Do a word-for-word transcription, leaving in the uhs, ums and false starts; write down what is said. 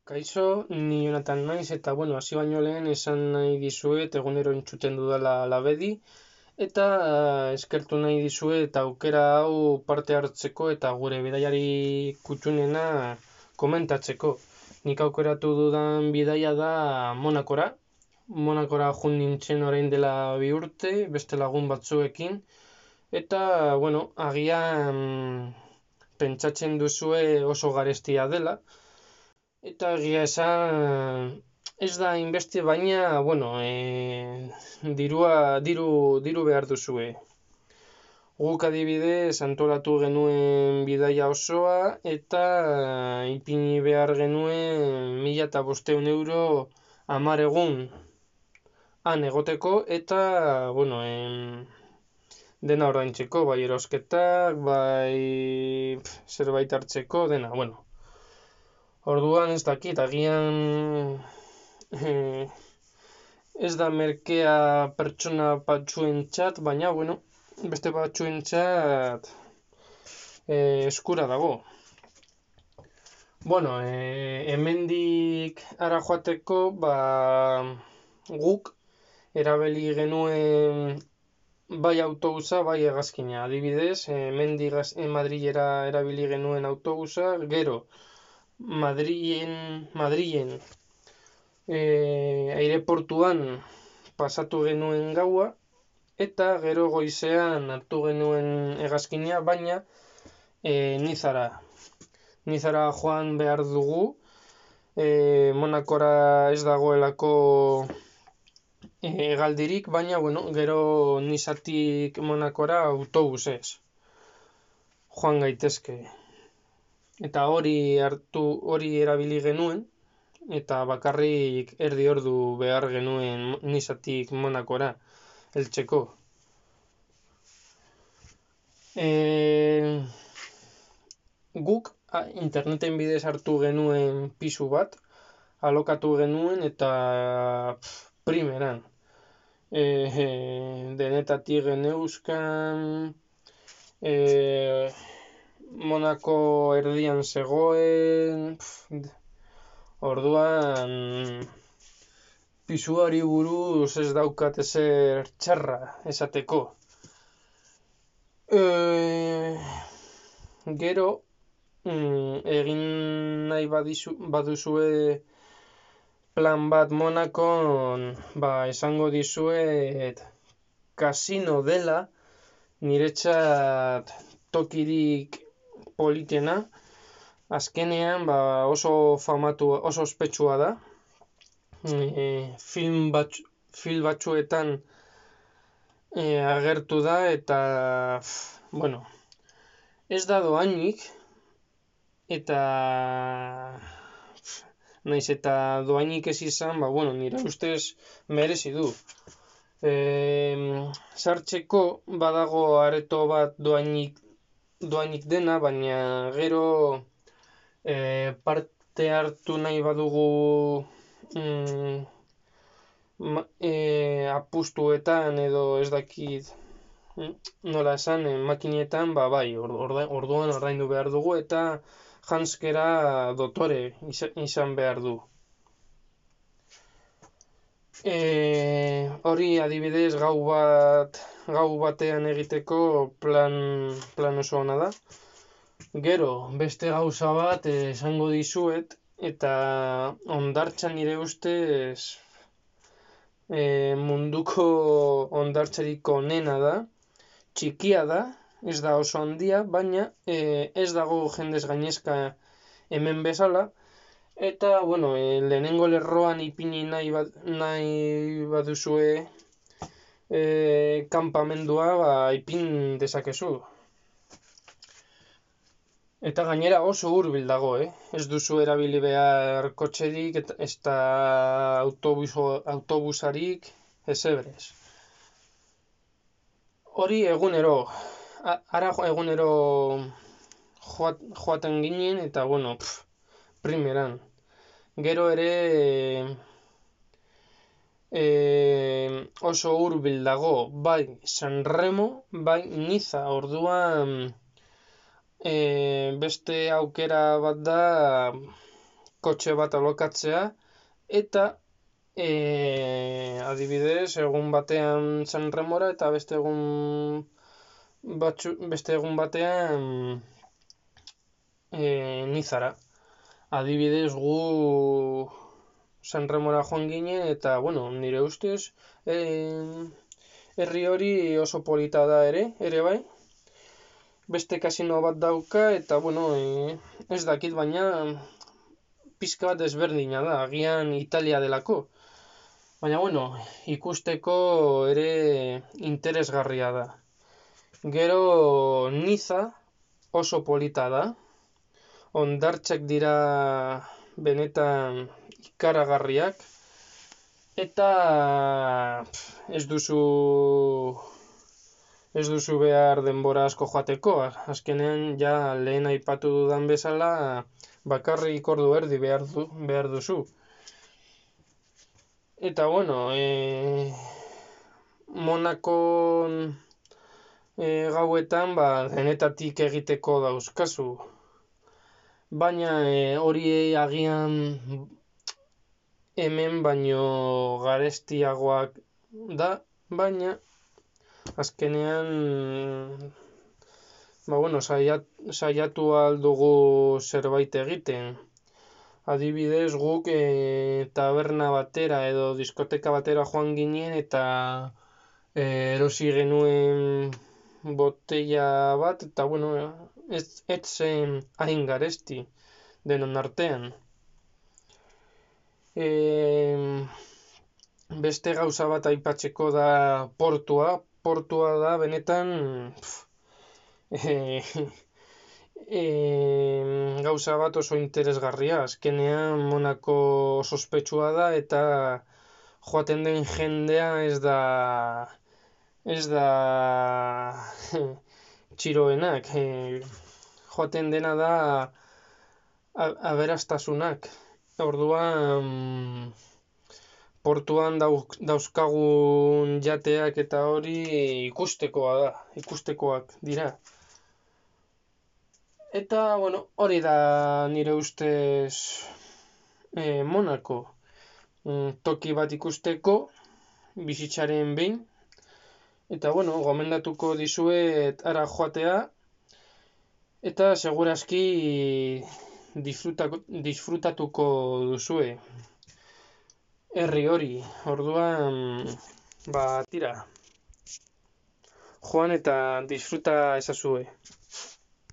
Kaixo, ni Jonathan naiz eta bueno, hasi baino lehen esan nahi dizuet egunero entzuten dudala labedi eta eh, eskertu nahi dizuet aukera hau parte hartzeko eta gure bidaiari kutxunena komentatzeko. Nik aukeratu dudan bidaia da Monakora. Monakora jun nintzen orain dela bi urte, beste lagun batzuekin. Eta, bueno, agian pentsatzen duzue oso garestia dela. Eta egia esan ez da inbeste, baina, bueno, e, dirua, diru, diru behar duzue. Guk adibidez antolatu genuen bidaia osoa eta ipini behar genuen mila eta bosteun euro hamar egun han egoteko eta, bueno, em, dena ordaintzeko, bai erosketak, bai pf, zerbait hartzeko, dena, bueno. Orduan ez dakit, agian eh, ez da merkea pertsona batzuentzat, baina, bueno, beste batzuentzat eh, eskura dago. Bueno, eh, hemendik ara joateko, ba, guk erabili genuen bai autobusa, bai hegazkina. Adibidez, hemendik eh, Madrilera erabili genuen autobusa, gero Madrilen, Madrilen e, aireportuan pasatu genuen gaua eta gero goizean hartu genuen hegazkina, baina e, Nizara. Nizara joan behar dugu, e, Monakora ez dagoelako hegaldirik, baina bueno, gero Nizatik Monakora autobusez joan gaitezke. Eta hori hartu, hori erabili genuen, eta bakarrik erdi ordu behar genuen Nizatik Monakora heltzeko. E, guk a, interneten bidez hartu genuen pisu bat, alokatu genuen eta pff, primeran. E, e, denetatik geneuzkan, e, Monako erdian zegoen, pff, orduan pisuari buruz ez daukat ezer txarra esateko. E, gero mm, egin nahi badizu, baduzue plan bat Monakon, ba esango dizuet kasino dela niretzat tokirik politena. Azkenean ba, oso famatu, oso ospetsua da. E, film, bat, film batzuetan e, agertu da eta, bueno, ez da doainik eta naiz eta doainik ez izan, ba, bueno, nire ustez merezi du. E, sartzeko badago areto bat doainik, doainik dena, baina gero e, parte hartu nahi badugu mm, ma, e, apustuetan edo ez dakit mm, nola esan, e, makinetan, ba bai, orda, orduan ordaindu behar dugu eta janskera dotore izan behar du. E, hori adibidez gau bat gau batean egiteko plan, plan oso ona da. Gero, beste gauza bat esango dizuet, eta hondartza nire ustez e, munduko hondartzarik onena da, txikia da, ez da oso handia, baina e, ez dago jendez gainezka hemen bezala, eta, bueno, e, lehenengo lerroan ipini nahi, bat, nahi baduzue e, kanpamendua, ba, ipin dezakezu. Eta gainera oso hurbil dago, eh? Ez duzu erabili behar kotxerik, ez da autobuso, autobusarik, ez ebrez. Hori egunero, ara egunero joat, joaten ginen, eta bueno, pff, primeran. Gero ere e, oso hurbil dago, bai Sanremo, bai Niza, orduan... E, beste aukera bat da kotxe bat alokatzea, eta e, adibidez, egun batean San Remora eta beste egun, batzu, beste egun batean e, Nizara. Adibidez, gu San Remora joan ginen, eta, bueno, nire ustez, e, herri hori oso polita da ere, ere bai. Beste kasino bat dauka, eta, bueno, e, ez dakit, baina pizka bat ezberdina da, agian Italia delako. Baina, bueno, ikusteko ere interesgarria da. Gero Niza oso polita da. Hondartzak dira benetan ikaragarriak. Eta ez duzu ez duzu behar denbora asko joateko. Azkenean ja lehen aipatu dudan bezala bakarrik ordu erdi behar, du, behar duzu. Eta bueno, e, Monakon e, gauetan ba, denetatik egiteko dauzkazu. Baina e, hori agian hemen baino garestiagoak da, baina azkenean ba, bueno, saiat, saiatu aldugu zerbait egiten. Adibidez, guk e, taberna batera edo diskoteka batera joan ginen eta e, erosi genuen botella bat, eta bueno, ez, ez zen hain garesti denon artean. E, beste gauza bat aipatzeko da portua. Portua da benetan pff, e, e, gauza bat oso interesgarria. Azkenean Monako sospetsua da eta joaten den jendea ez da ez da txiroenak. E, joaten dena da aberastasunak. Orduan portuan dauzkagun jateak eta hori ikustekoa da, ikustekoak dira. Eta, bueno, hori da nire ustez e, Monako. Toki bat ikusteko, bizitzaren behin. Eta, bueno, gomendatuko dizuet ara joatea. Eta, segurazki disfrutako, disfrutatuko duzue. Herri hori, orduan, ba, tira. Joan eta disfruta ezazue.